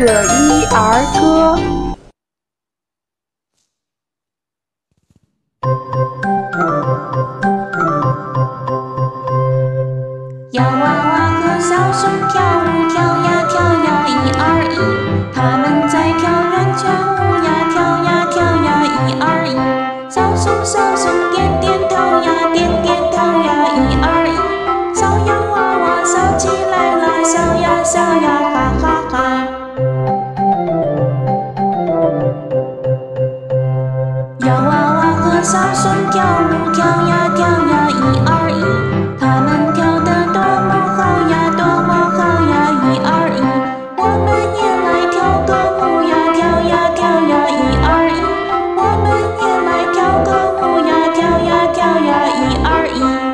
一儿歌。 洋娃娃和小熊跳舞，跳呀跳呀，一二一，他们在跳圆圈舞呀，跳呀跳呀，一二一。小熊点点头呀，点点头呀，一二一。小洋娃娃笑起来啦，笑呀笑呀，哈哈哈。洋娃娃和小熊跳舞，跳呀跳呀，一二一，他们跳得多么好呀，多么好呀，一二一。我们也来跳个舞呀，跳呀跳呀，一二一。我们也来跳个舞呀，跳呀跳呀，一二一。